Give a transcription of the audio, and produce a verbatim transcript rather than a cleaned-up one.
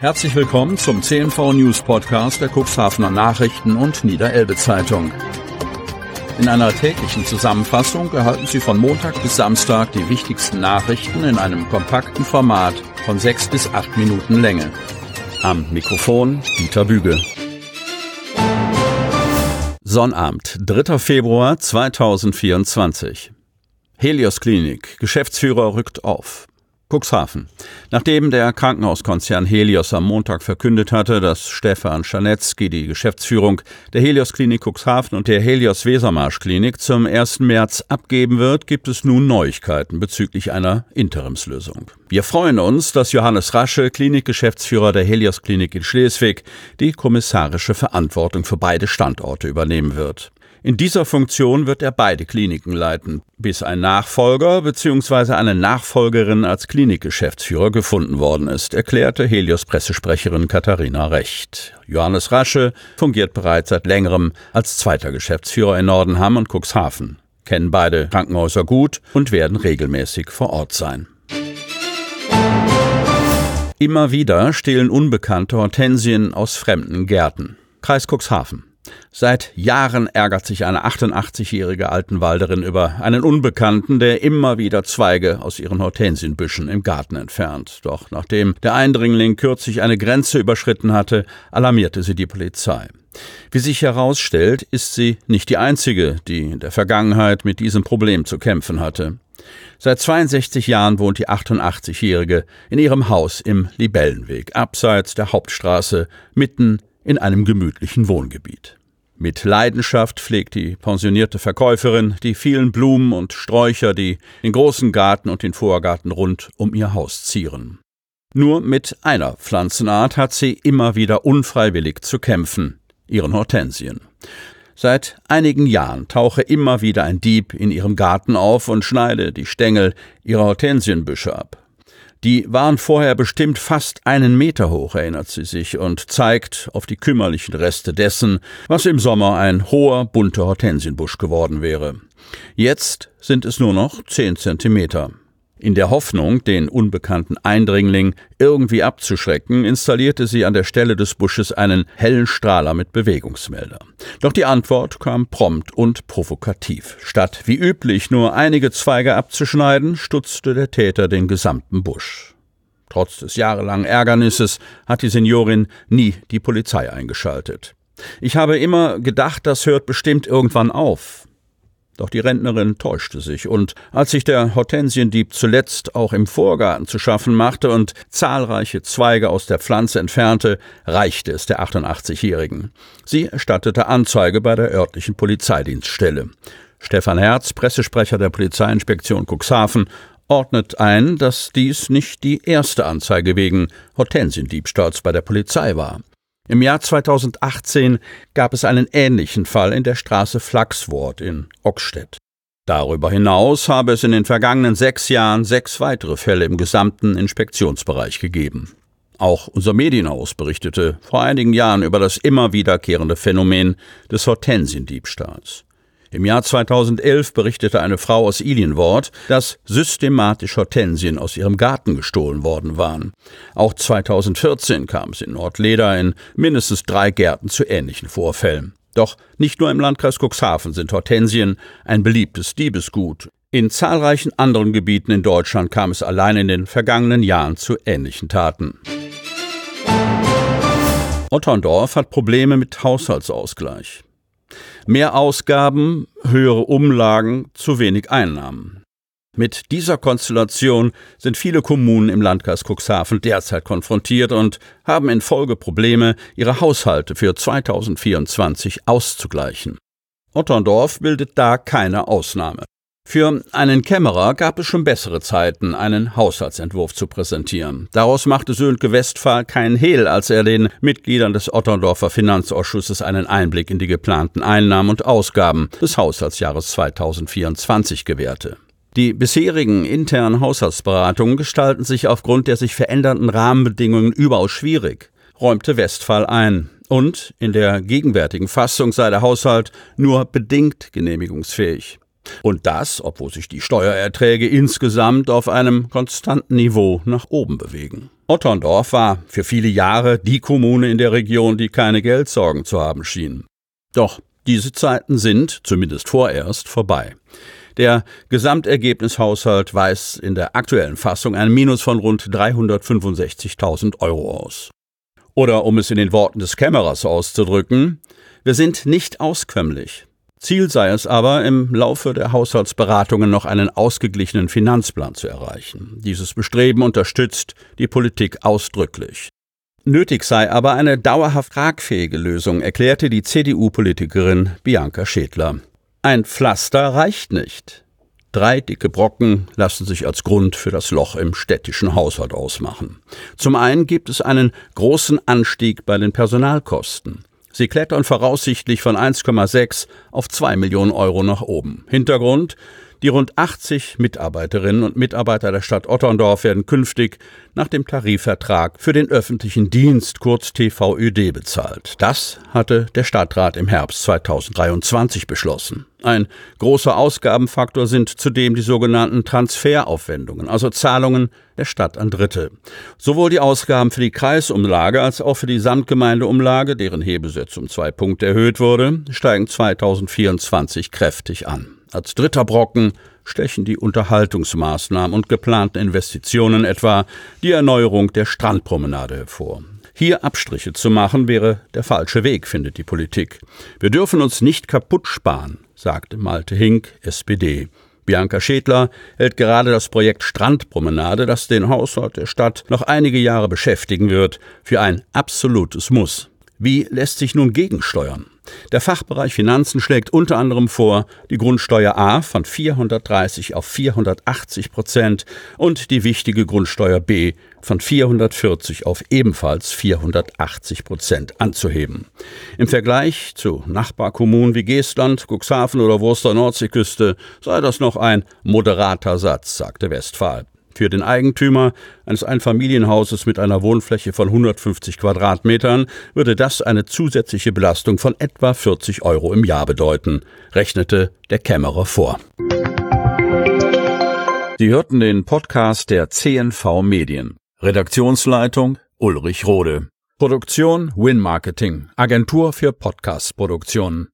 Herzlich willkommen zum C N V News Podcast der Cuxhavener Nachrichten und Niederelbe Zeitung. In einer täglichen Zusammenfassung erhalten Sie von Montag bis Samstag die wichtigsten Nachrichten in einem kompakten Format von sechs bis acht Minuten Länge. Am Mikrofon Dieter Büge. Sonnabend, dritter Februar zweitausendvierundzwanzig. Helios Klinik, Geschäftsführer rückt auf. Cuxhaven. Nachdem der Krankenhauskonzern Helios am Montag verkündet hatte, dass Stefan Czarnecki die Geschäftsführung der Helios Klinik Cuxhaven und der Helios Wesermarsch Klinik zum ersten März abgeben wird, gibt es nun Neuigkeiten bezüglich einer Interimslösung. Wir freuen uns, dass Johannes Rasche, Klinikgeschäftsführer der Helios Klinik in Schleswig, die kommissarische Verantwortung für beide Standorte übernehmen wird. In dieser Funktion wird er beide Kliniken leiten, bis ein Nachfolger bzw. eine Nachfolgerin als Klinikgeschäftsführer gefunden worden ist, erklärte Helios-Pressesprecherin Katharina Recht. Johannes Rasche fungiert bereits seit längerem als zweiter Geschäftsführer in Nordenham und Cuxhaven, kennen beide Krankenhäuser gut und werden regelmäßig vor Ort sein. Immer wieder stehlen unbekannte Hortensien aus fremden Gärten. Kreis Cuxhaven. Seit Jahren ärgert sich eine achtundachtzigjährige Altenwalderin über einen Unbekannten, der immer wieder Zweige aus ihren Hortensienbüschen im Garten entfernt. Doch nachdem der Eindringling kürzlich eine Grenze überschritten hatte, alarmierte sie die Polizei. Wie sich herausstellt, ist sie nicht die einzige, die in der Vergangenheit mit diesem Problem zu kämpfen hatte. Seit zweiundsechzig Jahren wohnt die achtundachtzigjährige in ihrem Haus im Libellenweg, abseits der Hauptstraße, mitten in einem gemütlichen Wohngebiet. Mit Leidenschaft pflegt die pensionierte Verkäuferin die vielen Blumen und Sträucher, die den großen Garten und den Vorgarten rund um ihr Haus zieren. Nur mit einer Pflanzenart hat sie immer wieder unfreiwillig zu kämpfen, ihren Hortensien. Seit einigen Jahren tauche immer wieder ein Dieb in ihrem Garten auf und schneide die Stängel ihrer Hortensienbüsche ab. Die waren vorher bestimmt fast einen Meter hoch, erinnert sie sich, und zeigt auf die kümmerlichen Reste dessen, was im Sommer ein hoher, bunter Hortensienbusch geworden wäre. Jetzt sind es nur noch zehn Zentimeter. In der Hoffnung, den unbekannten Eindringling irgendwie abzuschrecken, installierte sie an der Stelle des Busches einen hellen Strahler mit Bewegungsmelder. Doch die Antwort kam prompt und provokativ. Statt wie üblich nur einige Zweige abzuschneiden, stutzte der Täter den gesamten Busch. Trotz des jahrelangen Ärgernisses hat die Seniorin nie die Polizei eingeschaltet. Ich habe immer gedacht, das hört bestimmt irgendwann auf. Doch die Rentnerin täuschte sich, und als sich der Hortensiendieb zuletzt auch im Vorgarten zu schaffen machte und zahlreiche Zweige aus der Pflanze entfernte, reichte es der achtundachtzigjährigen. Sie erstattete Anzeige bei der örtlichen Polizeidienststelle. Stefan Herz, Pressesprecher der Polizeiinspektion Cuxhaven, ordnet ein, dass dies nicht die erste Anzeige wegen Hortensiendiebstahls bei der Polizei war. Im Jahr zweitausendachtzehn gab es einen ähnlichen Fall in der Straße Flachswort in Ockstedt. Darüber hinaus habe es in den vergangenen sechs Jahren sechs weitere Fälle im gesamten Inspektionsbereich gegeben. Auch unser Medienhaus berichtete vor einigen Jahren über das immer wiederkehrende Phänomen des Hortensiendiebstahls. Im Jahr zweitausendelf berichtete eine Frau aus Ilienwort, dass systematisch Hortensien aus ihrem Garten gestohlen worden waren. Auch zweitausendvierzehn kam es in Nordleda in mindestens drei Gärten zu ähnlichen Vorfällen. Doch nicht nur im Landkreis Cuxhaven sind Hortensien ein beliebtes Diebesgut. In zahlreichen anderen Gebieten in Deutschland kam es allein in den vergangenen Jahren zu ähnlichen Taten. Otterndorf hat Probleme mit Haushaltsausgleich. Mehr Ausgaben, höhere Umlagen, zu wenig Einnahmen. Mit dieser Konstellation sind viele Kommunen im Landkreis Cuxhaven derzeit konfrontiert und haben in Folge Probleme, ihre Haushalte für zweitausendvierundzwanzig auszugleichen. Otterndorf bildet da keine Ausnahme. Für einen Kämmerer gab es schon bessere Zeiten, einen Haushaltsentwurf zu präsentieren. Daraus machte Sönke Westphal keinen Hehl, als er den Mitgliedern des Otterndorfer Finanzausschusses einen Einblick in die geplanten Einnahmen und Ausgaben des Haushaltsjahres zweitausendvierundzwanzig gewährte. Die bisherigen internen Haushaltsberatungen gestalten sich aufgrund der sich verändernden Rahmenbedingungen überaus schwierig, räumte Westphal ein. Und in der gegenwärtigen Fassung sei der Haushalt nur bedingt genehmigungsfähig. Und das, obwohl sich die Steuererträge insgesamt auf einem konstanten Niveau nach oben bewegen. Otterndorf war für viele Jahre die Kommune in der Region, die keine Geldsorgen zu haben schien. Doch diese Zeiten sind, zumindest vorerst, vorbei. Der Gesamtergebnishaushalt weist in der aktuellen Fassung ein Minus von rund dreihundertfünfundsechzigtausend Euro aus. Oder um es in den Worten des Kämmerers auszudrücken, wir sind nicht auskömmlich. Ziel sei es aber, im Laufe der Haushaltsberatungen noch einen ausgeglichenen Finanzplan zu erreichen. Dieses Bestreben unterstützt die Politik ausdrücklich. Nötig sei aber eine dauerhaft tragfähige Lösung, erklärte die C D U-Politikerin Bianca Schädler. Ein Pflaster reicht nicht. Drei dicke Brocken lassen sich als Grund für das Loch im städtischen Haushalt ausmachen. Zum einen gibt es einen großen Anstieg bei den Personalkosten. Sie klettern voraussichtlich von eins Komma sechs auf zwei Millionen Euro nach oben. Hintergrund: Die rund achtzig Mitarbeiterinnen und Mitarbeiter der Stadt Otterndorf werden künftig nach dem Tarifvertrag für den öffentlichen Dienst, kurz T V Ö D, bezahlt. Das hatte der Stadtrat im Herbst zweitausenddreiundzwanzig beschlossen. Ein großer Ausgabenfaktor sind zudem die sogenannten Transferaufwendungen, also Zahlungen der Stadt an Dritte. Sowohl die Ausgaben für die Kreisumlage als auch für die Samtgemeindeumlage, deren Hebesatz um zwei Punkte erhöht wurde, steigen zweitausendvierundzwanzig kräftig an. Als dritter Brocken stechen die Unterhaltungsmaßnahmen und geplanten Investitionen, etwa die Erneuerung der Strandpromenade, hervor. Hier Abstriche zu machen, wäre der falsche Weg, findet die Politik. Wir dürfen uns nicht kaputt sparen, sagte Malte Hink, S P D. Bianca Schädler hält gerade das Projekt Strandpromenade, das den Haushalt der Stadt noch einige Jahre beschäftigen wird, für ein absolutes Muss. Wie lässt sich nun gegensteuern? Der Fachbereich Finanzen schlägt unter anderem vor, die Grundsteuer A von vierhundertdreißig auf vierhundertachtzig Prozent und die wichtige Grundsteuer B von vierhundertvierzig auf ebenfalls vierhundertachtzig Prozent anzuheben. Im Vergleich zu Nachbarkommunen wie Geestland, Cuxhaven oder Wurster Nordseeküste sei das noch ein moderater Satz, sagte Westphal. Für den Eigentümer eines Einfamilienhauses mit einer Wohnfläche von hundertfünfzig Quadratmetern würde das eine zusätzliche Belastung von etwa vierzig Euro im Jahr bedeuten, rechnete der Kämmerer vor. Sie hörten den Podcast der C N V Medien. Redaktionsleitung Ulrich Rode. Produktion Win Marketing, Agentur für Podcast-Produktionen.